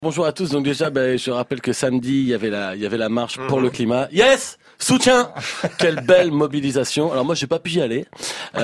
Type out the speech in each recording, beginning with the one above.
Bonjour à tous. Donc déjà, je rappelle que samedi, il y avait la marche pour le climat. Yes! Soutien! Quelle belle mobilisation. Alors moi, j'ai pas pu y aller,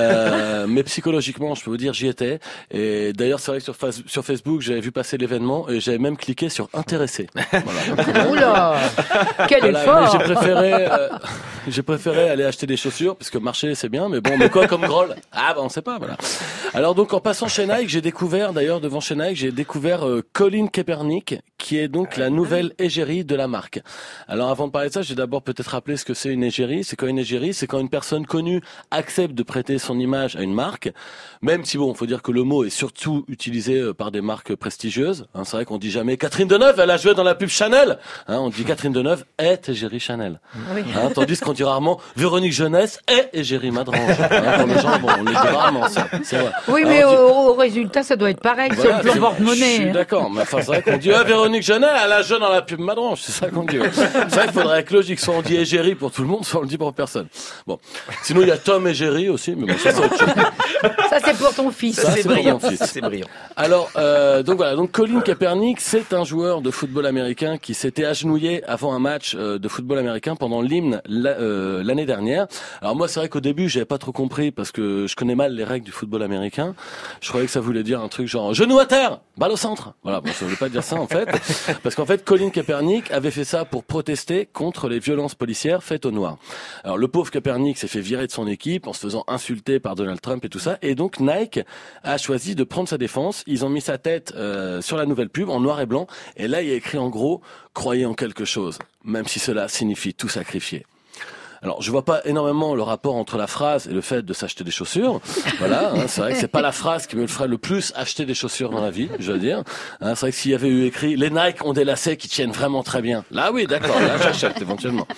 mais psychologiquement, je peux vous dire, j'y étais. Et d'ailleurs, c'est vrai que sur Facebook, j'avais vu passer l'événement et j'avais même cliqué sur intéressé. Voilà. Oula! Quel effort! Mais j'ai préféré aller acheter des chaussures parce que marcher c'est bien, mais bon, mais quoi comme groll? On sait pas, voilà. Alors donc en passant chez Nike, devant chez Nike, j'ai découvert Colin Kaepernick, qui est donc la nouvelle égérie de la marque. Alors avant de parler de ça, j'ai d'abord peut-être rappelé ce que c'est une égérie. C'est quoi une égérie? C'est quand une personne connue accepte de prêter son image à une marque, même si faut dire que le mot est surtout utilisé par des marques prestigieuses. C'est vrai qu'on dit jamais Catherine Deneuve, elle a joué dans la pub Chanel. On dit Catherine Deneuve est égérie Chanel. Oui. Tandis qu'on dit rarement Véronique Jeunesse est égérie Madrange. Pour les gens, on le dit rarement ça. C'est vrai. Oui, mais au résultat, ça doit être pareil. Voilà, c'est le porte-monnaie. Je suis d'accord, mais c'est vrai qu'on dit Véronique Jeunesse, elle a joué dans la pub Madrange. C'est ça qu'on dit. C'est vrai qu'il faudrait être logique. Soit on dit égérie pour tout le monde, soit on le dit pour personne. Bon. Sinon, il y a Tom égérie aussi, mais bon, ça c'est autre chose. Ça, c'est pour ton fils. Ça, c'est brillant. Pour mon fils. Ça, c'est brillant. Alors, donc Colin Kaepernick, c'est un joueur de football américain qui s'était agenouillé avant un match de football américain pendant l'hymne l'année dernière. Alors moi, c'est vrai qu'au début, j'avais pas trop compris parce que je connais mal les règles du football américain. Je croyais que ça voulait dire un truc genre genou à terre, balle au centre. Voilà, bon, ça voulait pas dire ça en fait, parce qu'en fait, Colin Kaepernick avait fait ça pour protester contre les violences policières faites aux Noirs. Alors le pauvre Kaepernick s'est fait virer de son équipe en se faisant insulter par Donald Trump et tout ça, et donc Nike a choisi de prendre sa défense. Ils ont mis sa tête sur la nouvelle pub en noir et blanc, et là il y a écrit en gros « Croyez en quelque chose, même si cela signifie tout sacrifier ». Alors, je vois pas énormément le rapport entre la phrase et le fait de s'acheter des chaussures. Voilà, c'est vrai que c'est pas la phrase qui me ferait le plus acheter des chaussures dans la vie, je veux dire. C'est vrai que s'il y avait eu écrit les Nike ont des lacets qui tiennent vraiment très bien. Là, oui, d'accord, là j'achète éventuellement.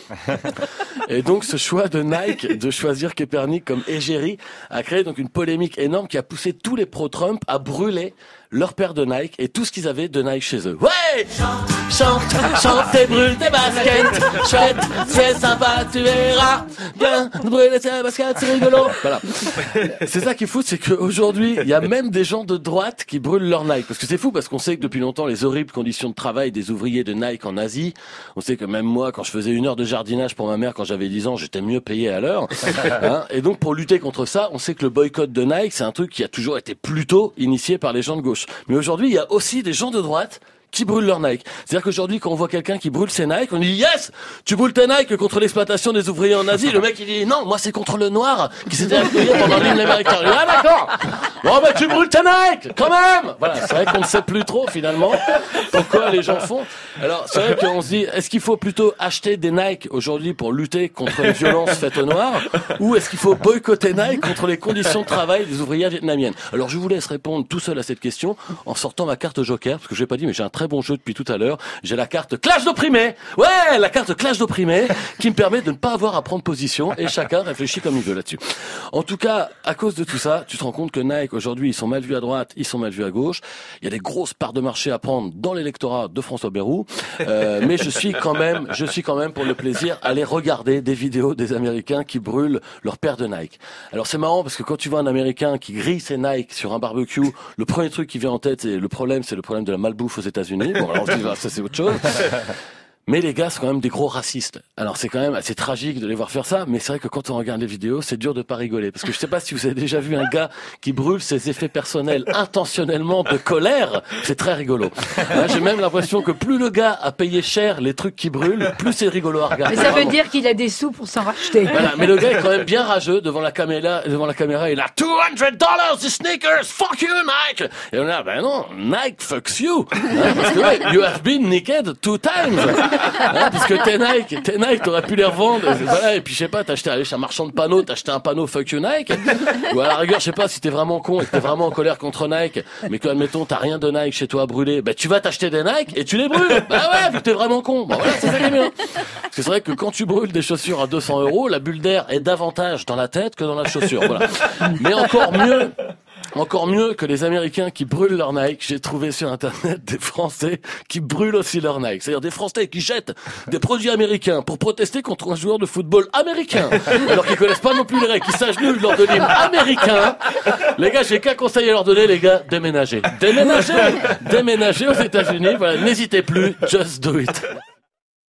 Et donc, ce choix de Nike de choisir Kaepernick comme égérie a créé donc une polémique énorme qui a poussé tous les pro-Trump à brûler leur paire de Nike et tout ce qu'ils avaient de Nike chez eux. Ouais! Chante et brûle tes baskets. Chouette, c'est sympa, tu verras. Bien, brûler tes baskets, c'est rigolo. Voilà. C'est ça qui est fou, c'est qu'aujourd'hui, il y a même des gens de droite qui brûlent leur Nike. Parce que c'est fou, parce qu'on sait que depuis longtemps, les horribles conditions de travail des ouvriers de Nike en Asie, on sait que même moi, quand je faisais 1 heure de jardinage pour ma mère quand j'avais 10 ans, j'étais mieux payé à l'heure. Et donc, pour lutter contre ça, on sait que le boycott de Nike, c'est un truc qui a toujours été plutôt initié par les gens de gauche. Mais aujourd'hui, il y a aussi des gens de droite qui brûlent leur Nike. C'est-à-dire qu'aujourd'hui, quand on voit quelqu'un qui brûle ses Nike, on dit yes, tu brûles tes Nike contre l'exploitation des ouvriers en Asie. Le mec, il dit non, moi c'est contre le noir qui s'était accueilli pendant l'hymne américain. Ah d'accord. Bon tu brûles tes Nike quand même. Voilà, c'est vrai qu'on ne sait plus trop finalement pourquoi les gens font. Alors c'est vrai qu'on se dit, est-ce qu'il faut plutôt acheter des Nike aujourd'hui pour lutter contre les violences faites aux noirs, ou est-ce qu'il faut boycotter Nike contre les conditions de travail des ouvrières vietnamiennes? Alors je vous laisse répondre tout seul à cette question en sortant ma carte Joker, parce que je n'ai pas dit, mais j'ai un très bon jeu depuis tout à l'heure. J'ai la carte Clash d'opprimés. Ouais, la carte Clash d'opprimés qui me permet de ne pas avoir à prendre position, et chacun réfléchit comme il veut là-dessus. En tout cas, à cause de tout ça, tu te rends compte que Nike aujourd'hui, ils sont mal vus à droite, ils sont mal vus à gauche. Il y a des grosses parts de marché à prendre dans l'électorat de François Bayrou. Mais je suis quand même pour le plaisir aller regarder des vidéos des Américains qui brûlent leur paire de Nike. Alors c'est marrant parce que quand tu vois un Américain qui grille ses Nike sur un barbecue, le premier truc qui vient en tête, c'est le problème de la malbouffe aux États-Unis. Bon, alors on se dit, ça c'est autre chose. Mais les gars, c'est quand même des gros racistes. Alors c'est quand même assez tragique de les voir faire ça, mais c'est vrai que quand on regarde les vidéos, c'est dur de pas rigoler. Parce que je sais pas si vous avez déjà vu un gars qui brûle ses effets personnels intentionnellement de colère, c'est très rigolo. J'ai même l'impression que plus le gars a payé cher les trucs qui brûlent, plus c'est rigolo à regarder. Mais ça veut dire qu'il a des sous pour s'en racheter. Voilà, mais le gars est quand même bien rageux devant la caméra, il a $200 the sneakers, fuck you Nike. Et on est là, ben non, Nike fucks you. Parce que ouais, you have been naked 2 times. Parce que tes Nike, t'aurais pu les revendre. Voilà, et puis je sais pas, allé chez un marchand de panneaux, t'as acheté un panneau fuck you Nike. Ou à la rigueur, je sais pas, si t'es vraiment con et que t'es vraiment en colère contre Nike, mais que admettons t'as rien de Nike chez toi à brûler, tu vas t'acheter des Nike et tu les brûles. Bah ouais, vu que t'es vraiment con. Bah voilà, c'est ça qui est bien. Parce que c'est vrai que quand tu brûles des chaussures à 200 €, la bulle d'air est davantage dans la tête que dans la chaussure. Voilà. Mais encore mieux. Encore mieux que les Américains qui brûlent leur Nike, j'ai trouvé sur Internet des Français qui brûlent aussi leur Nike. C'est-à-dire des Français qui jettent des produits américains pour protester contre un joueur de football américain, alors qu'ils connaissent pas non plus les règles, qui s'agenouillent lors de l'hymne américain. Les gars, j'ai qu'un conseil à leur donner, les gars, déménagez aux États-Unis. Voilà, n'hésitez plus, just do it.